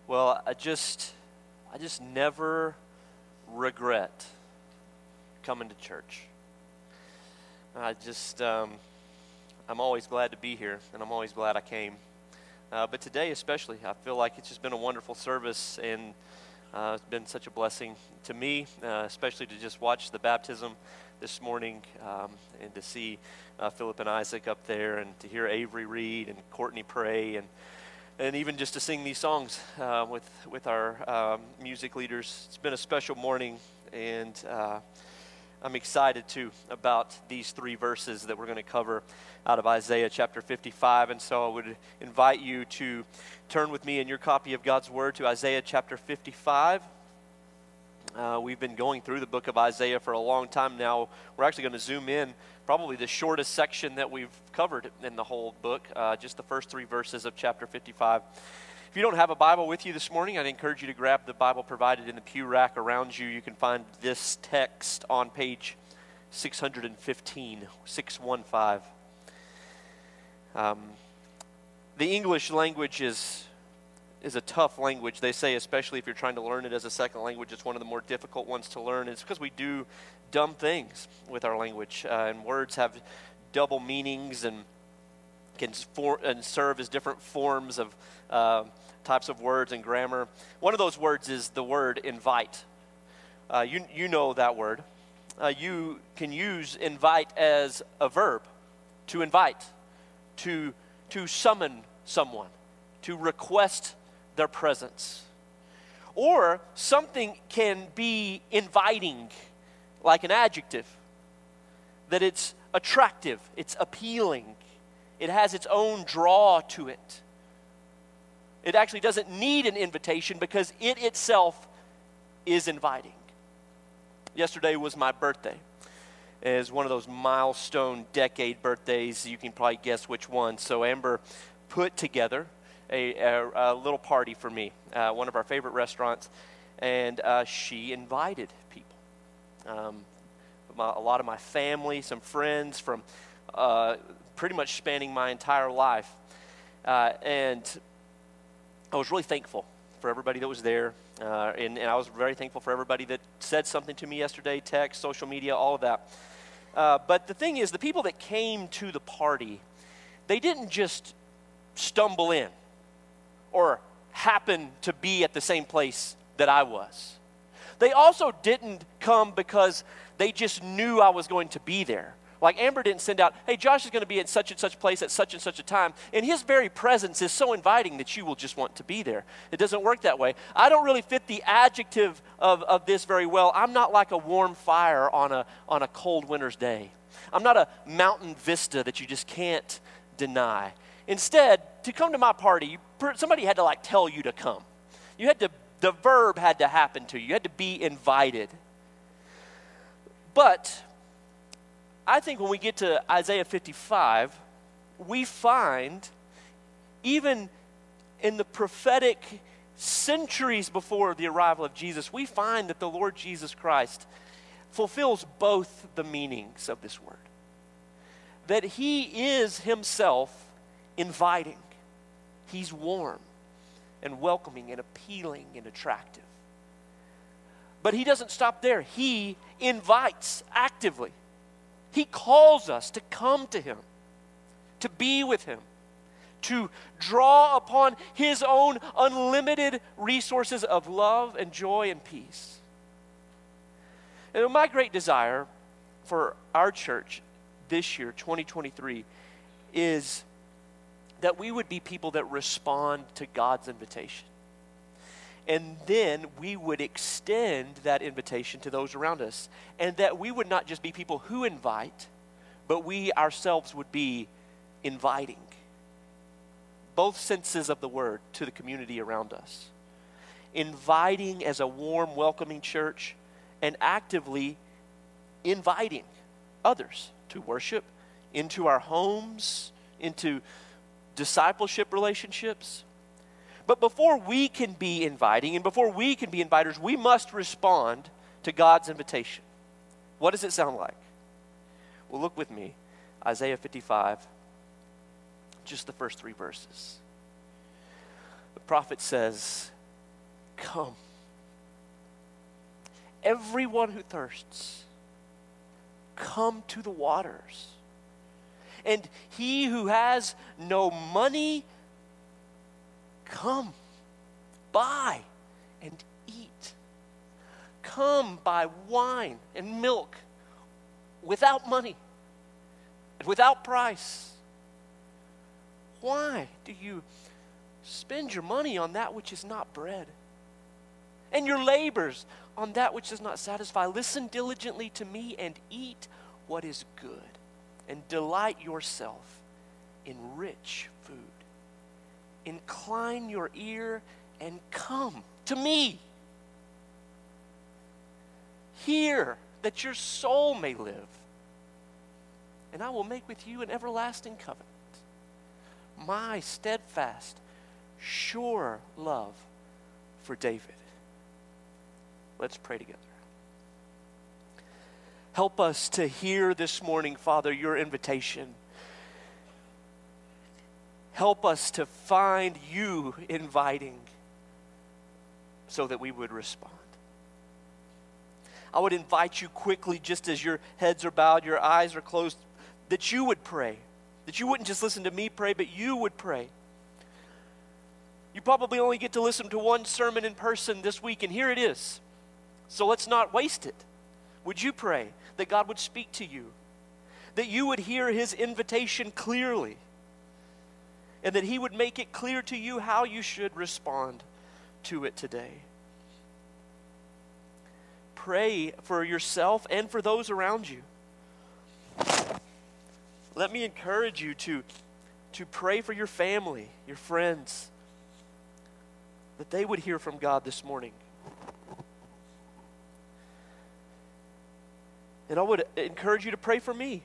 Well, I just never regret coming to church. I'm always glad to be here, and I'm always glad I came. But today especially, I feel like it's just been a wonderful service, and it's been such a blessing to me, especially to just watch the baptism this morning, and to see Philip and Isaac up there, and to hear Avery read and Courtney pray, and even just to sing these songs with our music leaders. It's been a special morning, and I'm excited too about these three verses that we're going to cover out of Isaiah chapter 55. And so I would invite you to turn with me in your copy of God's Word to Isaiah chapter 55. We've been going through the book of Isaiah for a long time now. We're actually going to zoom in, probably the shortest section that we've covered in the whole book, just the first three verses of chapter 55. If you don't have a Bible with you this morning, I'd encourage you to grab the Bible provided in the pew rack around you. You can find this text on page 615, 615. The English language is a tough language. They say, especially if you're trying to learn it as a second language, it's one of the more difficult ones to learn. It's because we do dumb things with our language, and words have double meanings and can serve as different forms of types of words and grammar. One of those words is the word invite. You know that word. You can use invite as a verb, to invite, to summon someone, to request their presence. Or something can be inviting, like an adjective, that it's attractive, it's appealing, it has its own draw to it. It actually doesn't need an invitation because it itself is inviting. Yesterday was my birthday. It is one of those milestone decade birthdays. You can probably guess which one. So Amber put together a little party for me, one of our favorite restaurants, and she invited people. A lot of my family, some friends from pretty much spanning my entire life. And I was really thankful for everybody that was there. And I was very thankful for everybody that said something to me yesterday, text, social media, all of that. But the thing is, the people that came to the party, they didn't just stumble in or happen to be at the same place that I was. They also didn't come because they just knew I was going to be there. Like Amber didn't send out, hey, Josh is going to be at such and such place at such and such a time. And his very presence is so inviting that you will just want to be there. It doesn't work that way. I don't really fit the adjective of this very well. I'm not like a warm fire on a cold winter's day. I'm not a mountain vista that you just can't deny. Instead, to come to my party, somebody had to like tell you to come. The verb had to happen to you. You had to be invited. But I think when we get to Isaiah 55, we find, even in the prophetic centuries before the arrival of Jesus, we find that the Lord Jesus Christ fulfills both the meanings of this word. That he is himself inviting. He's warm and welcoming and appealing and attractive. But he doesn't stop there. He invites actively. He calls us to come to him, to be with him, to draw upon his own unlimited resources of love and joy and peace. And my great desire for our church this year, 2023, is that we would be people that respond to God's invitation. And then we would extend that invitation to those around us. And that we would not just be people who invite, but we ourselves would be inviting. Both senses of the word to the community around us. Inviting as a warm, welcoming church, and actively inviting others to worship into our homes, into discipleship relationships. But before we can be inviting and before we can be inviters, we must respond to God's invitation. What does it sound like? Well, look with me, Isaiah 55, just the first three verses. The prophet says, come. Everyone who thirsts, come to the waters. And he who has no money, come, buy and eat. Come buy wine and milk without money and without price. Why do you spend your money on that which is not bread, and your labors on that which does not satisfy? Listen diligently to me and eat what is good, and delight yourself in rich food. Incline your ear and come to me. Hear that your soul may live, and I will make with you an everlasting covenant. My steadfast, sure love for David. Let's pray together. Help us to hear this morning, Father, your invitation. Help us to find you inviting so that we would respond. I would invite you quickly, just as your heads are bowed, your eyes are closed, that you would pray. That you wouldn't just listen to me pray, but you would pray. You probably only get to listen to one sermon in person this week, and here it is. So let's not waste it. Would you pray that God would speak to you, that you would hear his invitation clearly, and that he would make it clear to you how you should respond to it today? Pray for yourself and for those around you. Let me encourage you to pray for your family, your friends, that they would hear from God this morning. And I would encourage you to pray for me.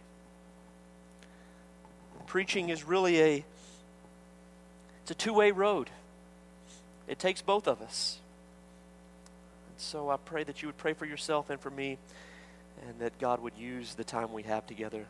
Preaching is really it's a two-way road. It takes both of us. And so I pray that you would pray for yourself and for me, and that God would use the time we have together.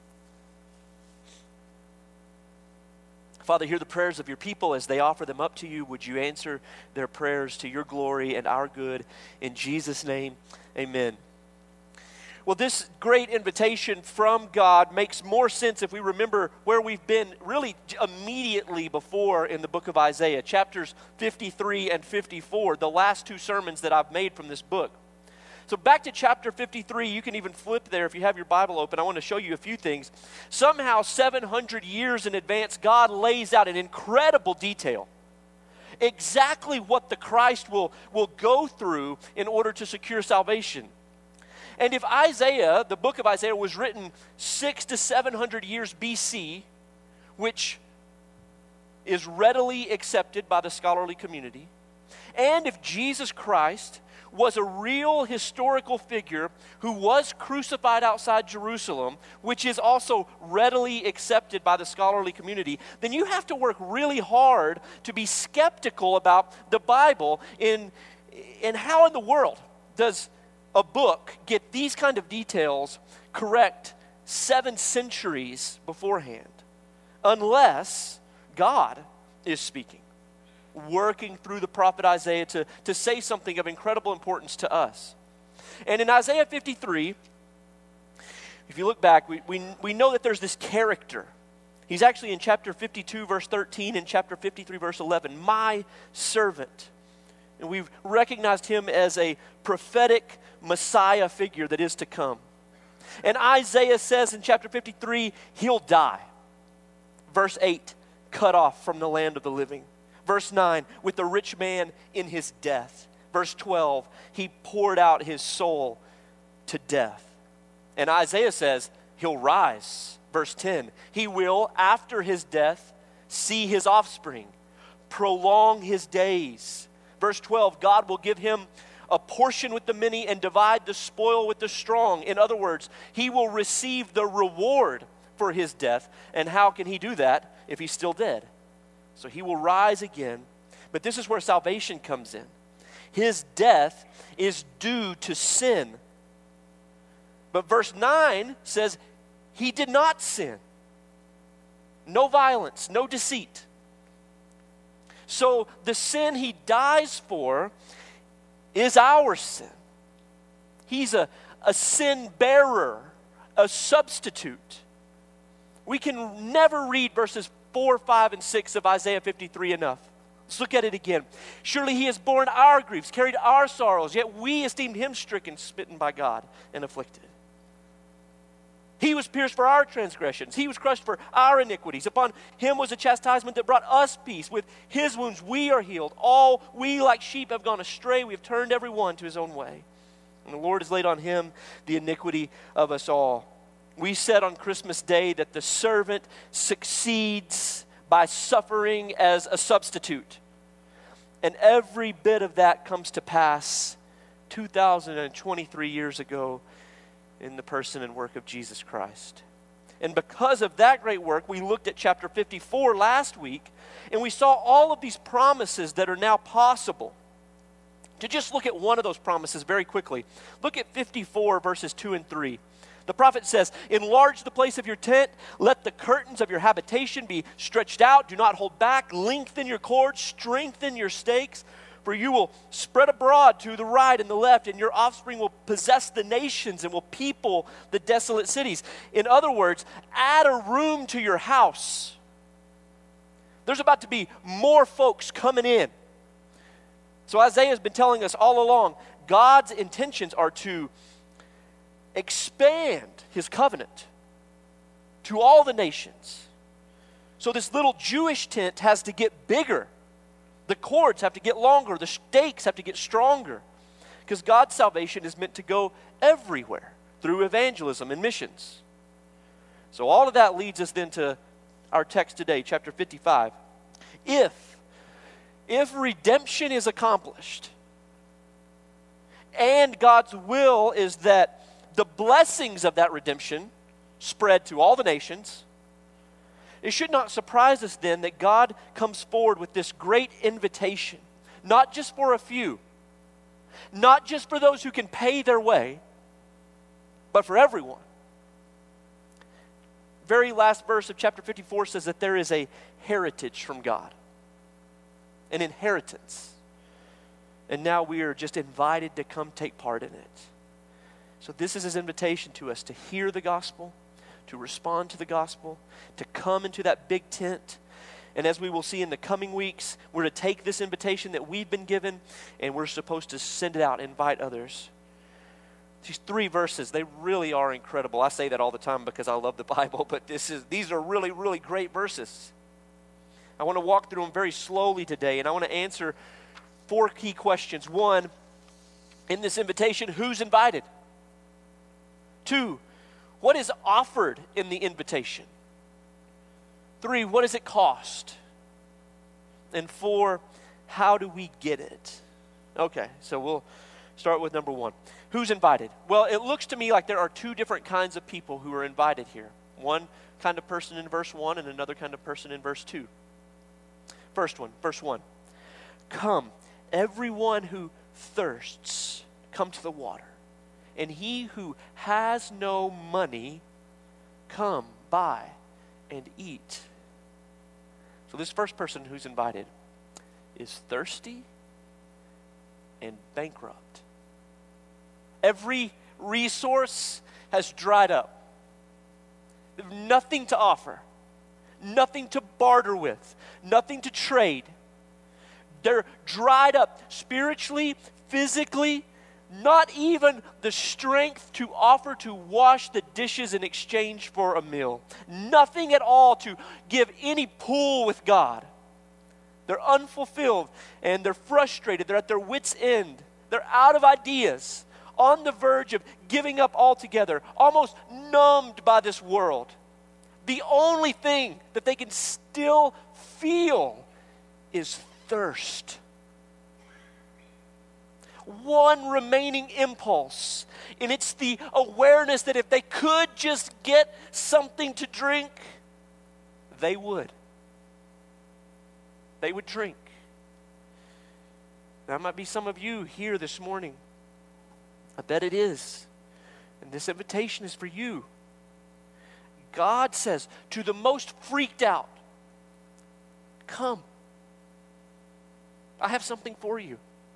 Father, hear the prayers of your people as they offer them up to you. Would you answer their prayers to your glory and our good? In Jesus' name, amen. Well, this great invitation from God makes more sense if we remember where we've been really immediately before in the book of Isaiah, chapters 53 and 54, the last two sermons that I've made from this book. So back to chapter 53, you can even flip there if you have your Bible open. I want to show you a few things. Somehow 700 years in advance, God lays out in incredible detail exactly what the Christ will go through in order to secure salvation. And if Isaiah, the book of Isaiah, was written 600 to 700 years BC, which is readily accepted by the scholarly community, and if Jesus Christ was a real historical figure who was crucified outside Jerusalem, which is also readily accepted by the scholarly community, then you have to work really hard to be skeptical about the Bible in how in the world does a book get these kind of details correct 7 centuries beforehand, unless God is speaking, working through the prophet Isaiah to say something of incredible importance to us. And in Isaiah 53, if you look back, we know that there's this character. He's actually in chapter 52, verse 13, and chapter 53, verse 11, my servant. And we've recognized him as a prophetic Messiah figure that is to come. And Isaiah says in chapter 53, he'll die. Verse 8, cut off from the land of the living. Verse 9, with the rich man in his death. Verse 12, he poured out his soul to death. And Isaiah says, he'll rise. Verse 10, he will, after his death, see his offspring, prolong his days. Verse 12, God will give him a portion with the many and divide the spoil with the strong. In other words, he will receive the reward for his death. And how can he do that if he's still dead? So he will rise again. But this is where salvation comes in. His death is due to sin. But verse 9 says he did not sin. No violence, no deceit. So the sin he dies for is our sin. He's a sin bearer, a substitute. We can never read verses 4, 5, and 6 of Isaiah 53 enough. Let's look at it again. Surely he has borne our griefs, carried our sorrows, yet we esteemed him stricken, smitten by God, and afflicted. He was pierced for our transgressions. He was crushed for our iniquities. Upon him was a chastisement that brought us peace. With his wounds we are healed. All we like sheep have gone astray. We have turned every one to his own way. And the Lord has laid on him the iniquity of us all. We said on Christmas Day that the servant succeeds by suffering as a substitute. And every bit of that comes to pass 2,023 years ago in the person and work of Jesus Christ. And because of that great work, we looked at chapter 54 last week, and we saw all of these promises that are now possible. To just look at one of those promises very quickly, look at 54 verses 2 and 3. The prophet says, enlarge the place of your tent, let the curtains of your habitation be stretched out, do not hold back, lengthen your cords, strengthen your stakes, for you will spread abroad to the right and the left, and your offspring will possess the nations and will people the desolate cities. In other words, add a room to your house. There's about to be more folks coming in. So Isaiah has been telling us all along, God's intentions are to expand his covenant to all the nations. So this little Jewish tent has to get bigger. The cords have to get longer. The stakes have to get stronger. Because God's salvation is meant to go everywhere through evangelism and missions. So all of that leads us then to our text today, chapter 55. If redemption is accomplished, and God's will is that the blessings of that redemption spread to all the nations, it should not surprise us then that God comes forward with this great invitation, not just for a few, not just for those who can pay their way, but for everyone. Very last verse of chapter 54 says that there is a heritage from God, an inheritance. And now we are just invited to come take part in it. So this is his invitation to us to hear the gospel, to respond to the gospel, to come into that big tent. And as we will see in the coming weeks, we're to take this invitation that we've been given and we're supposed to send it out, invite others. These 3 verses, they really are incredible. I say that all the time because I love the Bible, but these are really, really great verses. I want to walk through them very slowly today, and I want to answer 4 key questions. 1, in this invitation, who's invited? 2, what is offered in the invitation? 3, what does it cost? And 4, how do we get it? Okay, so we'll start with number 1. Who's invited? Well, it looks to me like there are 2 different kinds of people who are invited here. One kind of person in verse 1 and another kind of person in verse 2. First one, verse 1. Come, everyone who thirsts, come to the water. And he who has no money, come, buy, and eat. So this first person who's invited is thirsty and bankrupt. Every resource has dried up. They have nothing to offer, nothing to barter with, nothing to trade. They're dried up spiritually, physically, not even the strength to offer to wash the dishes in exchange for a meal. Nothing at all to give any pull with God. They're unfulfilled and they're frustrated. They're at their wits' end. They're out of ideas, on the verge of giving up altogether, almost numbed by this world. The only thing that they can still feel is thirst. One remaining impulse, and it's the awareness that if they could just get something to drink, they would. They would drink. That might be some of you here this morning. I bet it is. And this invitation is for you. God says to the most freaked out, come. I have something for you.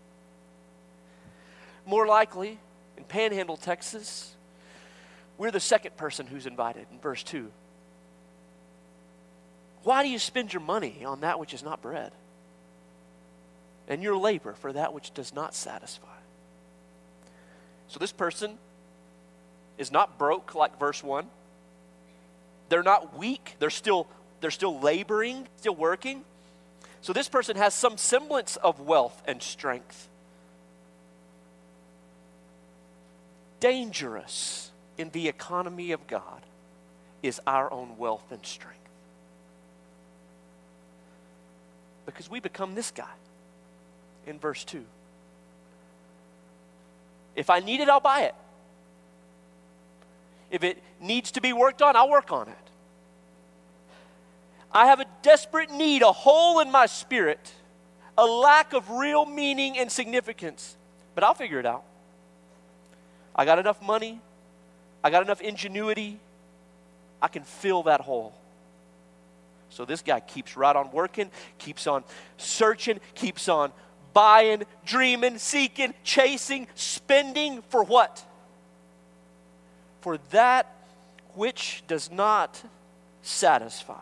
More likely, in Panhandle, Texas, we're the second person who's invited in verse 2. Why do you spend your money on that which is not bread, and your labor for that which does not satisfy? So this person is not broke like verse 1. They're not weak. They're still laboring, still working. So this person has some semblance of wealth and strength. Dangerous in the economy of God is our own wealth and strength. Because we become this guy in verse 2. If I need it, I'll buy it. If it needs to be worked on, I'll work on it. I have a desperate need, a hole in my spirit, a lack of real meaning and significance, but I'll figure it out. I got enough money, I got enough ingenuity, I can fill that hole. So this guy keeps right on working, keeps on searching, keeps on buying, dreaming, seeking, chasing, spending for what? For that which does not satisfy.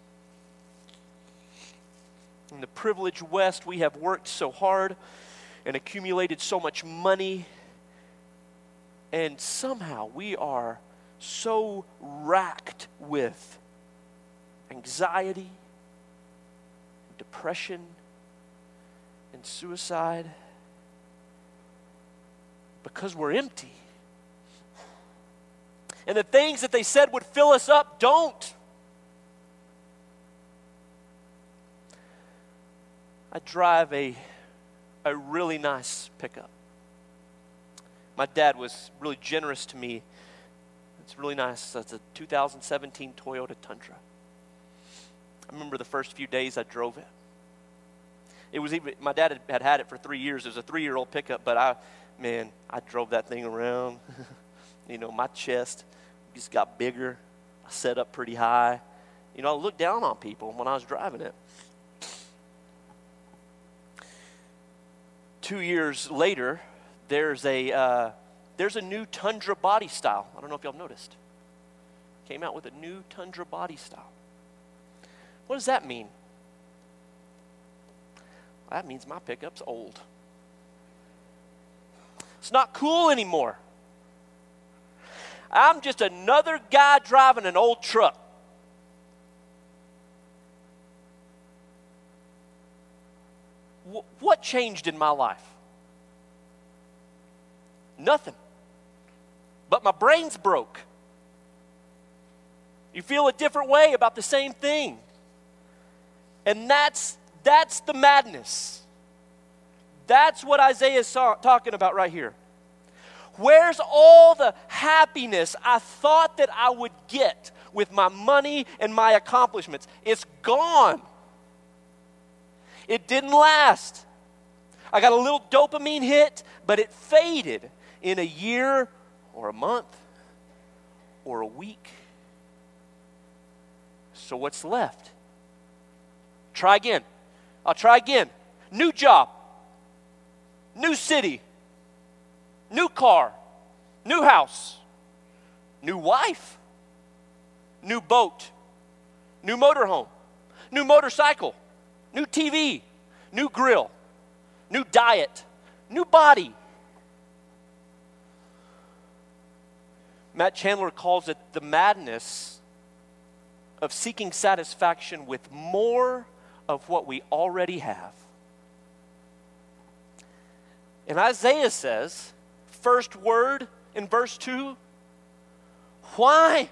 In the privileged West, we have worked so hard and accumulated so much money, and somehow we are so racked with anxiety, depression, and suicide because we're empty. And the things that they said would fill us up don't. I drive a really nice pickup. My dad was really generous to me. It's really nice. It's a 2017 Toyota Tundra. I remember the first few days I drove it. It was even, my dad had it for 3 years. It was a 3-year-old pickup, but I drove that thing around. My chest just got bigger. I set up pretty high. I looked down on people when I was driving it. 2 years later, there's a new Tundra body style. I don't know if y'all noticed. Came out with a new Tundra body style. What does that mean? Well, that means my pickup's old. It's not cool anymore. I'm just another guy driving an old truck. What changed in my life? Nothing. But my brain's broke. You feel a different way about the same thing. And that's the madness. That's what Isaiah is talking about right here. Where's all the happiness I thought that I would get with my money and my accomplishments? It's gone. It didn't last. I got a little dopamine hit, but it faded in a year or a month or a week. So what's left? Try again. I'll try again. New job. New city. New car. New house. New wife. New boat. New motorhome. New motorcycle. New TV, new grill, new diet, new body. Matt Chandler calls it the madness of seeking satisfaction with more of what we already have. And Isaiah says, first word in verse 2, why?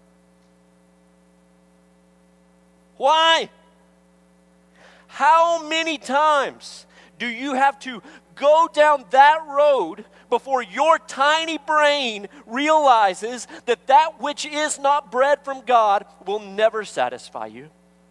Why? How many times do you have to go down that road before your tiny brain realizes that that which is not bread from God will never satisfy you?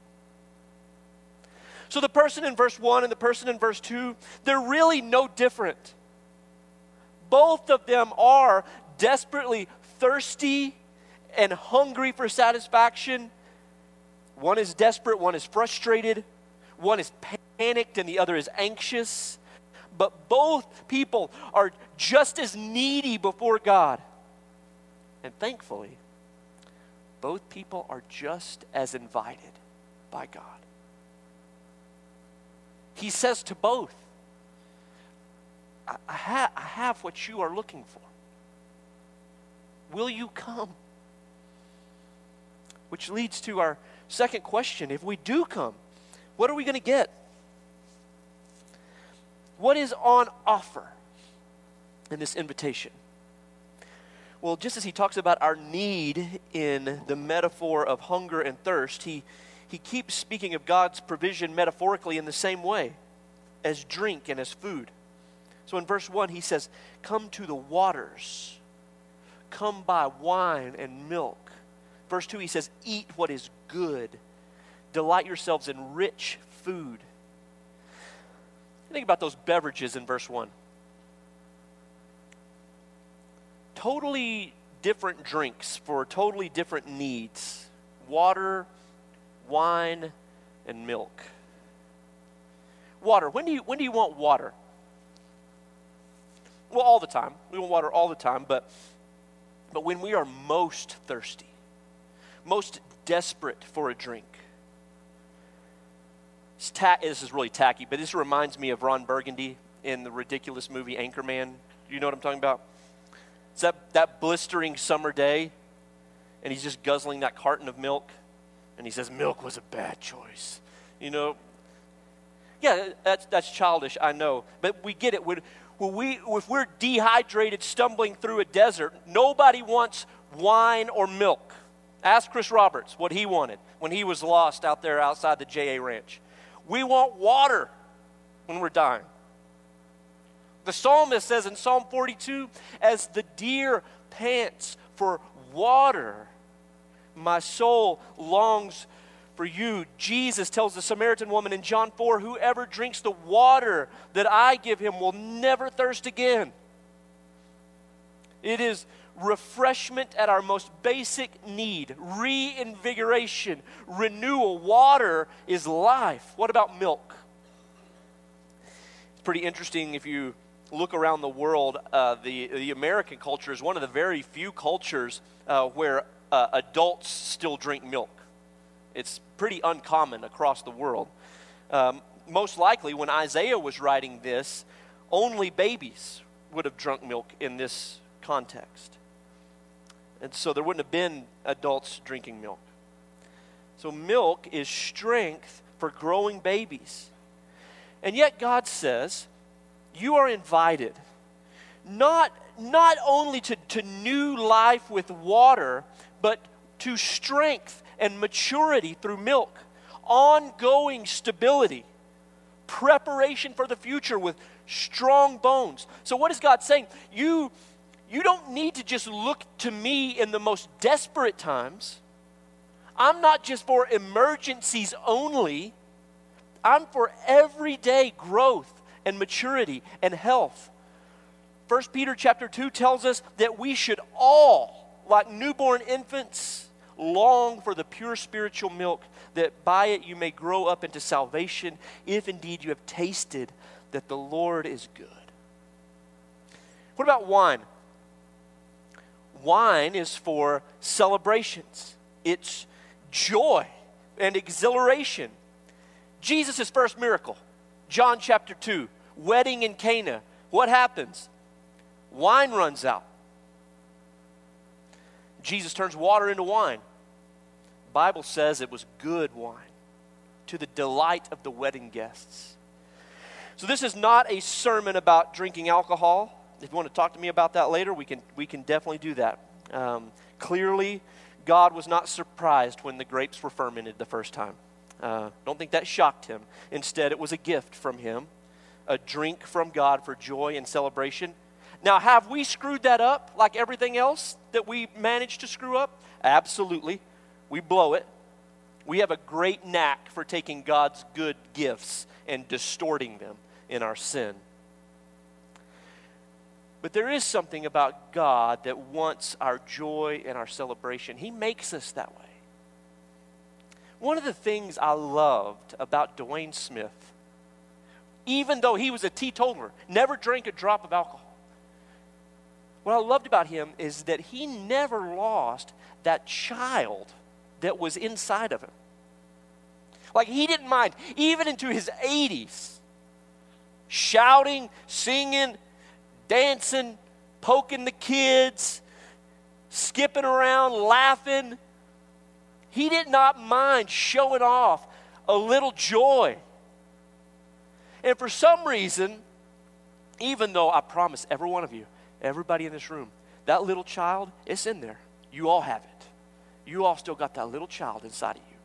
So the person in verse 1 and the person in verse 2, they're really no different. Both of them are desperately thirsty and hungry for satisfaction. One is desperate, one is frustrated. One is painful, panicked and the other is anxious, but both people are just as needy before God. And thankfully, both people are just as invited by God. He says to both, I have what you are looking for. Will you come? Which leads to our second question. If we do come, what are we going to get? What is on offer in this invitation? Well, just as he talks about our need in the metaphor of hunger and thirst, he keeps speaking of God's provision metaphorically in the same way as drink and as food. So in verse 1, he says, come to the waters. Come buy wine and milk. Verse 2, he says, eat what is good. Delight yourselves in rich food. Think about those beverages in verse 1. Totally different drinks for totally different needs. Water, wine, and milk. Water. When do you want water? Well, all the time. We want water all the time, but when we are most thirsty, most desperate for a drink. This is really tacky, but this reminds me of Ron Burgundy in the ridiculous movie Anchorman. You know what I'm talking about? It's that blistering summer day, and he's just guzzling that carton of milk, and he says, milk was a bad choice. You know? Yeah, that's childish, I know, but we get it. If we're dehydrated, stumbling through a desert, nobody wants wine or milk. Ask Chris Roberts what he wanted when he was lost out there outside the J.A. Ranch. We want water when we're dying. The psalmist says in Psalm 42, as the deer pants for water, my soul longs for you. Jesus tells the Samaritan woman in John 4, whoever drinks the water that I give him will never thirst again. It is refreshment at our most basic need, reinvigoration, renewal. Water is life. What about milk? It's pretty interesting if you look around the world. The American culture is one of the very few cultures where adults still drink milk. It's pretty uncommon across the world. Most likely when Isaiah was writing this, only babies would have drunk milk in this context. And so there wouldn't have been adults drinking milk. So milk is strength for growing babies. And yet God says, you are invited not only to new life with water, but to strength and maturity through milk, ongoing stability, preparation for the future with strong bones. So what is God saying? You don't need to just look to me in the most desperate times. I'm not just for emergencies only. I'm for everyday growth and maturity and health. 1 Peter chapter 2 tells us that we should all, like newborn infants, long for the pure spiritual milk, that by it you may grow up into salvation, if indeed you have tasted that the Lord is good. What about wine? Wine is for celebrations. It's joy and exhilaration. Jesus' first miracle, John chapter 2, wedding in Cana. What happens? Wine runs out. Jesus turns water into wine. The Bible says it was good wine, to the delight of the wedding guests. So this is not a sermon about drinking alcohol. If you want to talk to me about that later, we can definitely do that. Clearly, God was not surprised when the grapes were fermented the first time. Don't think that shocked him. Instead, it was a gift from him, a drink from God for joy and celebration. Now, have we screwed that up like everything else that we managed to screw up? Absolutely. We blow it. We have a great knack for taking God's good gifts and distorting them in our sin. But there is something about God that wants our joy and our celebration. He makes us that way. One of the things I loved about Dwayne Smith even though he was a teetotaler, never drank a drop of alcohol. What I loved about him is that he never lost that child that was inside of him. Like, he didn't mind, even into his 80s, shouting, singing, dancing, poking the kids, skipping around, laughing. He did not mind showing off a little joy. And for some reason, even though I promise every one of you, everybody in this room, that little child, it's in there. You all have it. You all still got that little child inside of you.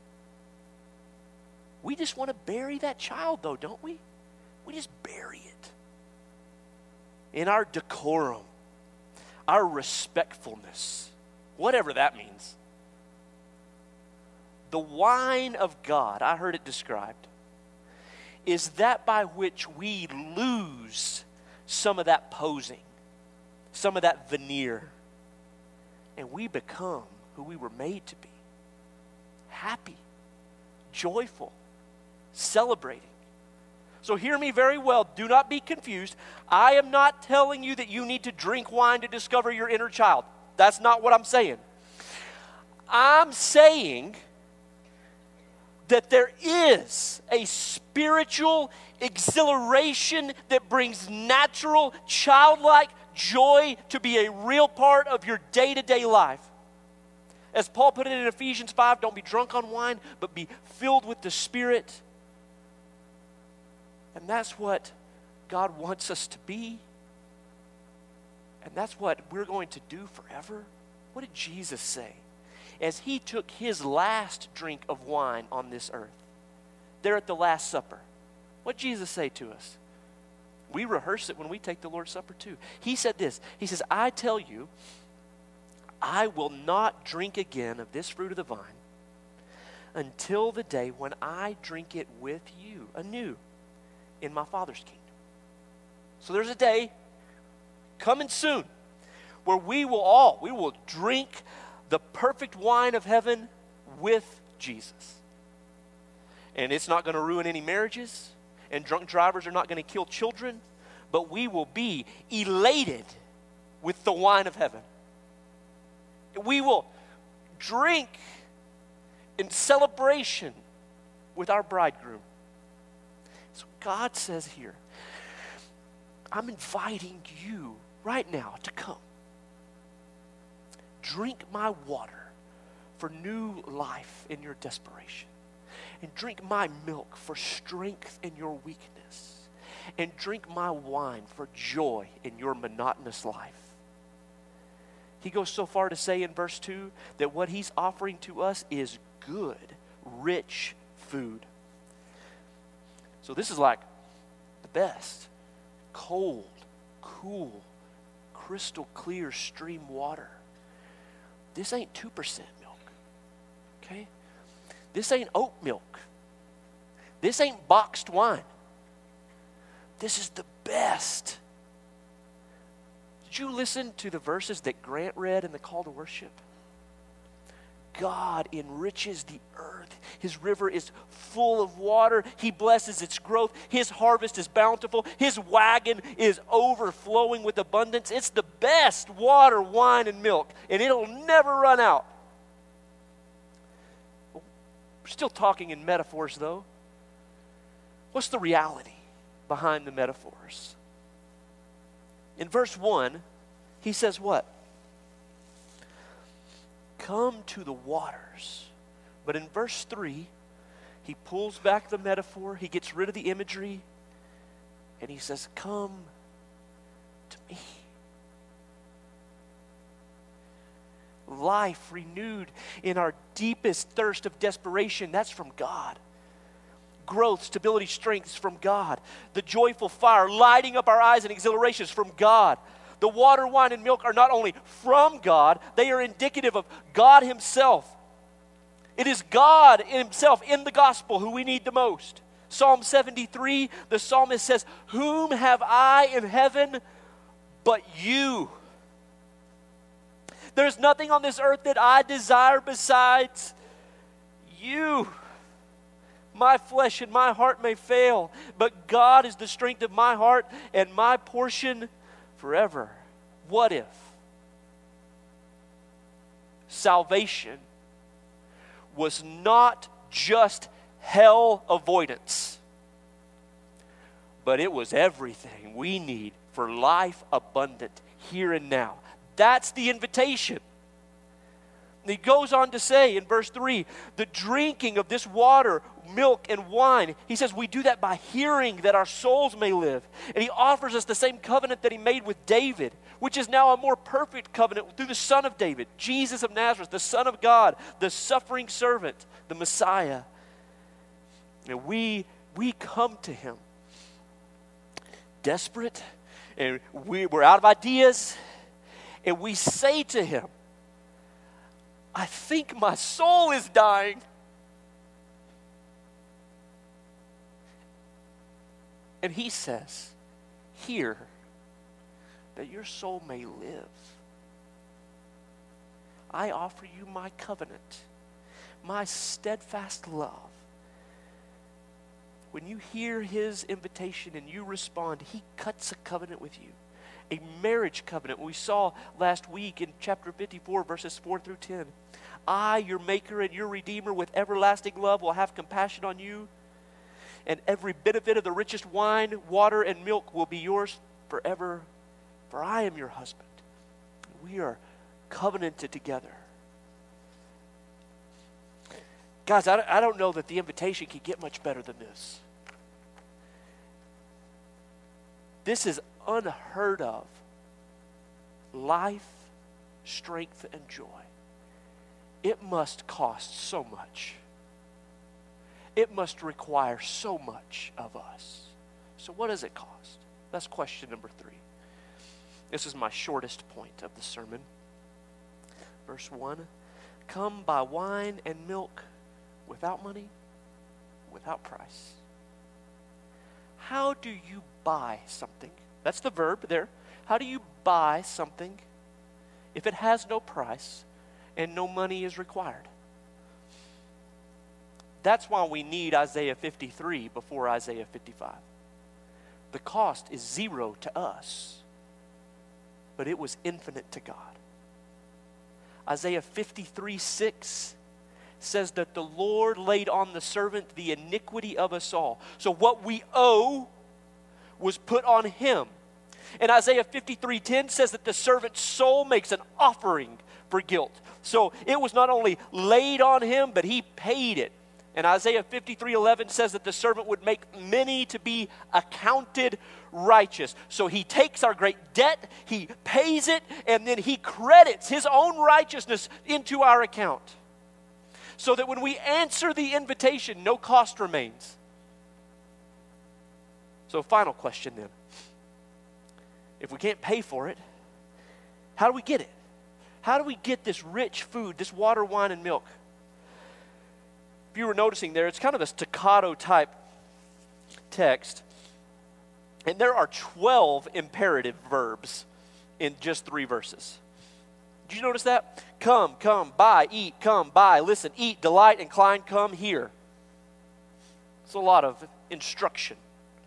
We just want to bury that child, though, don't we? We just bury it in our decorum, our respectfulness, whatever that means. The wine of God, I heard it described, is that by which we lose some of that posing, some of that veneer, and we become who we were made to be. Happy, joyful, celebrating. So hear me very well. Do not be confused. I am not telling you that you need to drink wine to discover your inner child. That's not what I'm saying. I'm saying that there is a spiritual exhilaration that brings natural, childlike joy to be a real part of your day-to-day life. As Paul put it in Ephesians 5, don't be drunk on wine, but be filled with the Spirit. And that's what God wants us to be. And that's what we're going to do forever. What did Jesus say as he took his last drink of wine on this earth, there at the Last Supper? What did Jesus say to us? We rehearse it when we take the Lord's Supper too. He said this. He says, I tell you, I will not drink again of this fruit of the vine until the day when I drink it with you anew in my Father's kingdom. So there's a day coming soon where we will drink the perfect wine of heaven with Jesus. And it's not going to ruin any marriages, and drunk drivers are not going to kill children, but we will be elated with the wine of heaven. We will drink in celebration with our bridegroom. So God says here, I'm inviting you right now to come. Drink my water for new life in your desperation. And drink my milk for strength in your weakness. And drink my wine for joy in your monotonous life. He goes so far to say in verse 2 that what he's offering to us is good, rich food. So this is like the best. Cold, cool, crystal clear stream water. This ain't 2% milk, okay? This ain't oat milk. This ain't boxed wine. This is the best. Did you listen to the verses that Grant read in the call to worship? God enriches the earth. His river is full of water. He blesses its growth. His harvest is bountiful. His wagon is overflowing with abundance. It's the best water, wine, and milk, and it'll never run out. We're still talking in metaphors, though. What's the reality behind the metaphors? In verse 1, he says what? Come to the waters. But in verse 3, he pulls back the metaphor, he gets rid of the imagery, and he says, come to me. Life renewed in our deepest thirst of desperation, that's from God. Growth, stability, strength is from God. The joyful fire lighting up our eyes and exhilaration is from God. The water, wine, and milk are not only from God, they are indicative of God himself. It is God himself in the gospel who we need the most. Psalm 73, the psalmist says, whom have I in heaven but you? There's nothing on this earth that I desire besides you. My flesh and my heart may fail, but God is the strength of my heart and my portion forever. What if salvation was not just hell avoidance, but it was everything we need for life abundant here and now? That's the invitation. And he goes on to say in verse 3, the drinking of this water, milk and wine, he says we do that by hearing that our souls may live. And he offers us the same covenant that he made with David, which is now a more perfect covenant through the Son of David, Jesus of Nazareth, the Son of God, the suffering servant, the Messiah. And we come to him desperate, and we're out of ideas, and we say to him, I think my soul is dying. And he says, hear that your soul may live. I offer you my covenant, my steadfast love. When you hear his invitation and you respond, he cuts a covenant with you. A marriage covenant we saw last week in chapter 54, verses 4 through 10. I, your maker and your redeemer, with everlasting love will have compassion on you, and every benefit of the richest wine, water, and milk will be yours forever, for I am your husband. We are covenanted together. Guys, I don't know that the invitation can get much better than this. This is unheard of life, strength, and joy. It must cost so much. It must require so much of us. So what does it cost? That's question number 3. This is my shortest point of the sermon. Verse 1, come buy wine and milk without money, without price. How do you buy something? That's the verb there. How do you buy something if it has no price and no money is required? That's why we need Isaiah 53 before Isaiah 55. The cost is 0 to us, but it was infinite to God. Isaiah 53:6 says that the Lord laid on the servant the iniquity of us all. So what we owe was put on him. And Isaiah 53:10 says that the servant's soul makes an offering for guilt. So it was not only laid on him, but he paid it. And Isaiah 53:11 says that the servant would make many to be accounted righteous. So he takes our great debt, he pays it, and then he credits his own righteousness into our account. So that when we answer the invitation, no cost remains. So final question then. If we can't pay for it, how do we get it? How do we get this rich food, this water, wine, and milk? If you were noticing there, it's kind of a staccato type text. And there are 12 imperative verbs in just 3 verses. Did you notice that? Come, buy, eat, come, buy, listen, eat, delight, incline, come, hear. It's a lot of instruction.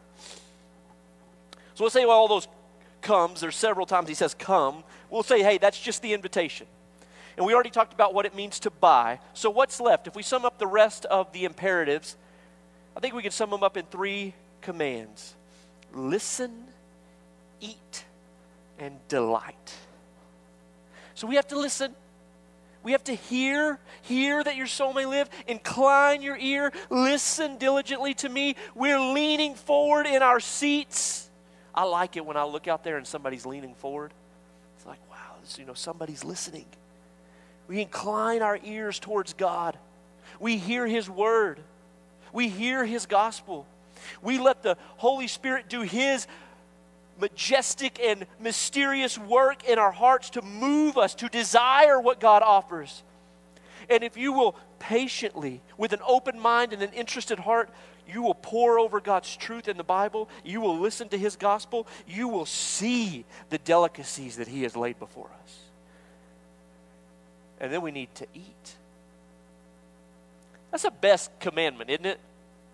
So let's say all those comes, there's several times he says come. We'll say, hey, that's just the invitation. And we already talked about what it means to buy. So what's left? If we sum up the rest of the imperatives, I think we can sum them up in 3 commands. Listen, eat, and delight. So we have to listen. We have to hear that your soul may live. Incline your ear. Listen diligently to me. We're leaning forward in our seats. I like it when I look out there and somebody's leaning forward. It's like, wow, somebody's listening. We incline our ears towards God. We hear his word. We hear his gospel. We let the Holy Spirit do his majestic and mysterious work in our hearts to move us, to desire what God offers. And if you will patiently, with an open mind and an interested heart, you will pore over God's truth in the Bible, you will listen to his gospel, you will see the delicacies that he has laid before us. And then we need to eat. That's the best commandment, isn't it?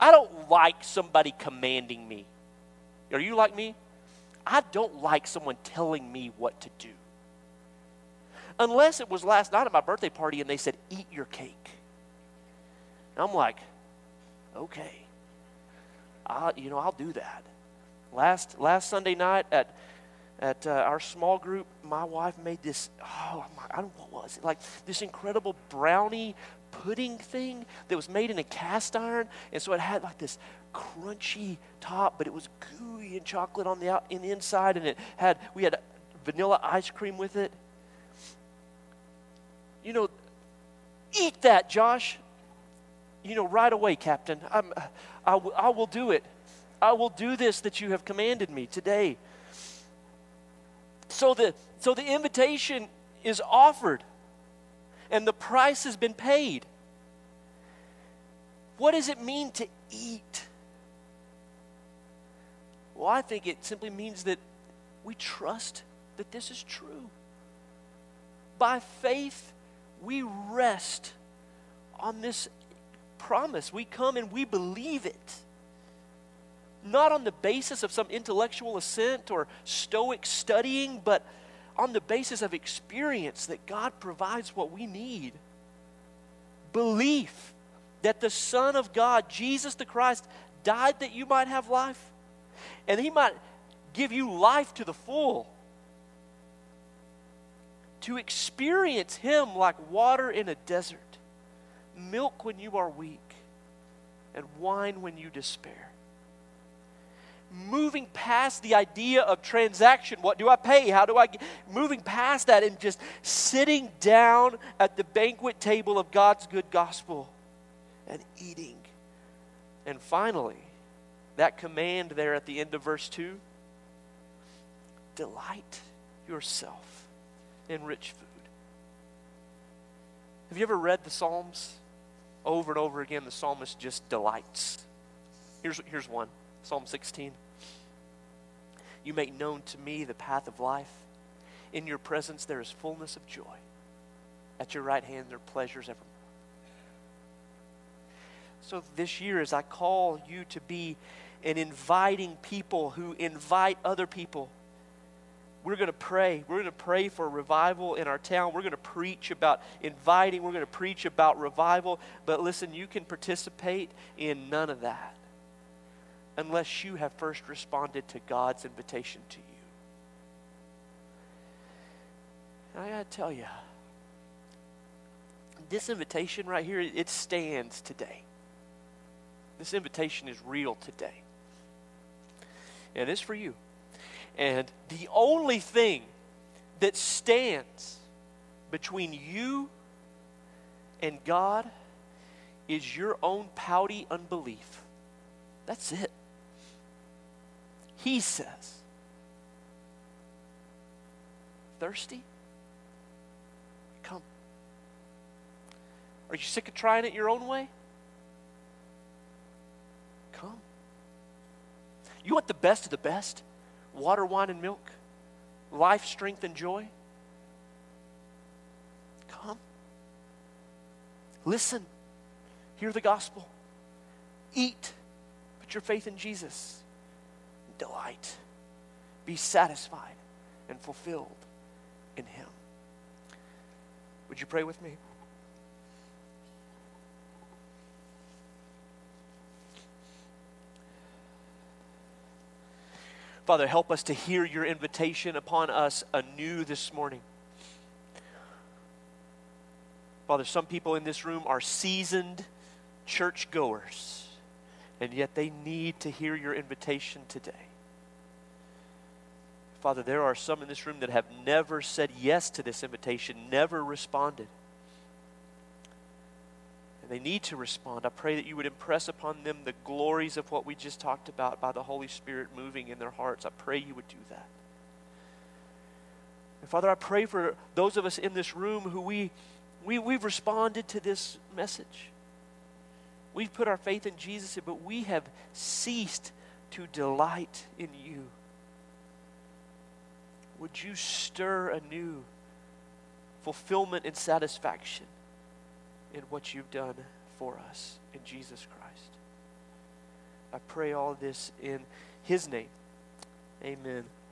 I don't like somebody commanding me. Are you like me? I don't like someone telling me what to do. Unless it was last night at my birthday party and they said, eat your cake. And I'm like, okay, I'll do that. Last Sunday night at our small group, my wife made this, what was it? Like this incredible brownie pudding thing that was made in a cast iron. And so it had like this crunchy top, but it was gooey and chocolate on the inside. And we had vanilla ice cream with it. Eat that, Josh. Right away, Captain. I will do it. I will do this that you have commanded me today. So the invitation is offered, and the price has been paid. What does it mean to eat? Well, I think it simply means that we trust that this is true. By faith, we rest on this promise. We come and we believe it. Not on the basis of some intellectual assent or stoic studying, but on the basis of experience that God provides what we need. Belief that the Son of God, Jesus the Christ, died that you might have life, and He might give you life to the full. To experience Him like water in a desert, milk when you are weak, and wine when you despair. Moving past the idea of transaction. What do I pay? How do I get? Moving past that and just sitting down at the banquet table of God's good gospel and eating. And finally, that command there at the end of verse 2, delight yourself in rich food. Have you ever read the Psalms? Over and over again, the psalmist just delights. Here's one, Psalm 16. You make known to me the path of life. In your presence there is fullness of joy. At your right hand there are pleasures evermore. So this year, as I call you to be an inviting people who invite other people, we're going to pray. We're going to pray for revival in our town. We're going to preach about inviting. We're going to preach about revival. But listen, you can participate in none of that unless you have first responded to God's invitation to you. And I got to tell you, this invitation right here, it stands today. This invitation is real today. And it's for you. And the only thing that stands between you and God is your own pouty unbelief. That's it. He says, thirsty? Come. Are you sick of trying it your own way? Come. You want the best of the best? Water, wine, and milk? Life, strength, and joy? Come. Listen. Hear the gospel. Eat. Put your faith in Jesus. Delight. Be satisfied and fulfilled in Him. Would you pray with me? Father, help us to hear your invitation upon us anew this morning. Father, some people in this room are seasoned churchgoers, and yet they need to hear your invitation today. Father, there are some in this room that have never said yes to this invitation, never responded. And they need to respond. I pray that you would impress upon them the glories of what we just talked about by the Holy Spirit moving in their hearts. I pray you would do that. And Father, I pray for those of us in this room who we've responded to this message. We've put our faith in Jesus, but we have ceased to delight in you. Would you stir anew fulfillment and satisfaction in what you've done for us in Jesus Christ? I pray all this in his name. Amen.